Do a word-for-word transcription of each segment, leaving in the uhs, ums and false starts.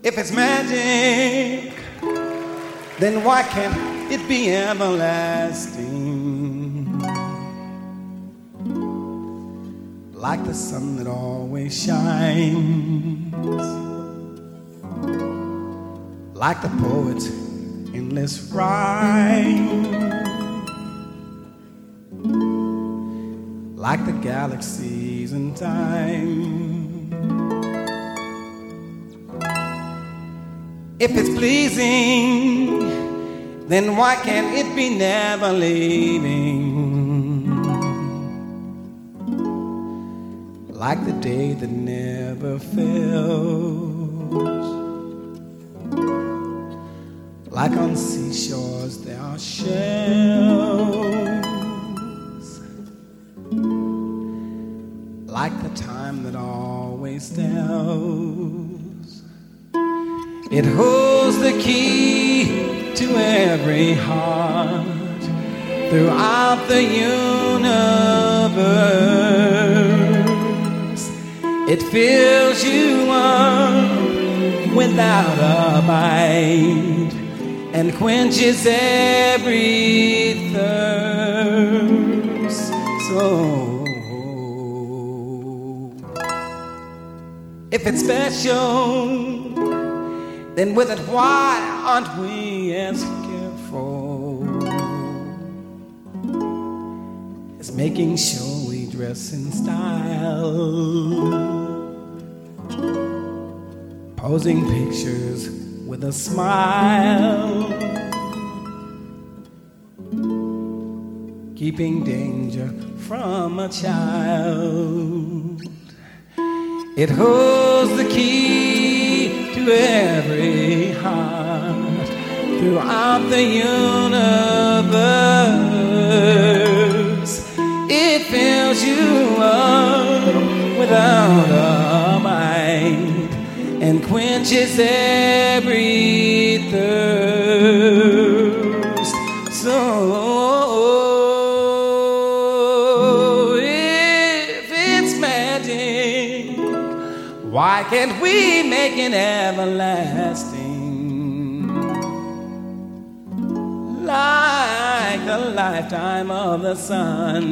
If it's magic, then why can't it be everlasting? Like the sun that always shines, like the poet's endless rhyme, like the galaxies in time. If it's pleasing, then why can't it be never leaving? Like the day that never fails, like on seashores there are shells, like the time that always tells. It holds the key to every heart throughout the universe. It fills you up without a bite and quenches every thirst. So if it's special, then with it, why aren't we as careful as making sure we dress in style, posing pictures with a smile, keeping danger from a child? It holds the key to every heart throughout the universe. It fills you up without a bite and quenches every thirst. So if it's magic, why can't we make it everlasting? Like the lifetime of the sun,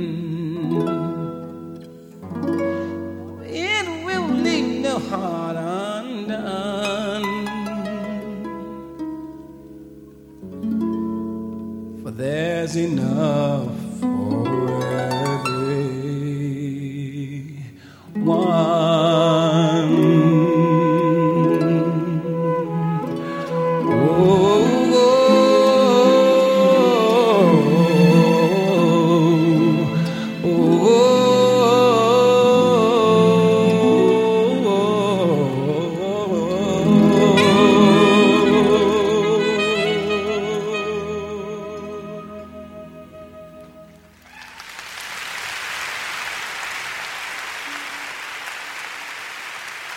it will leave no heart undone. For there's enough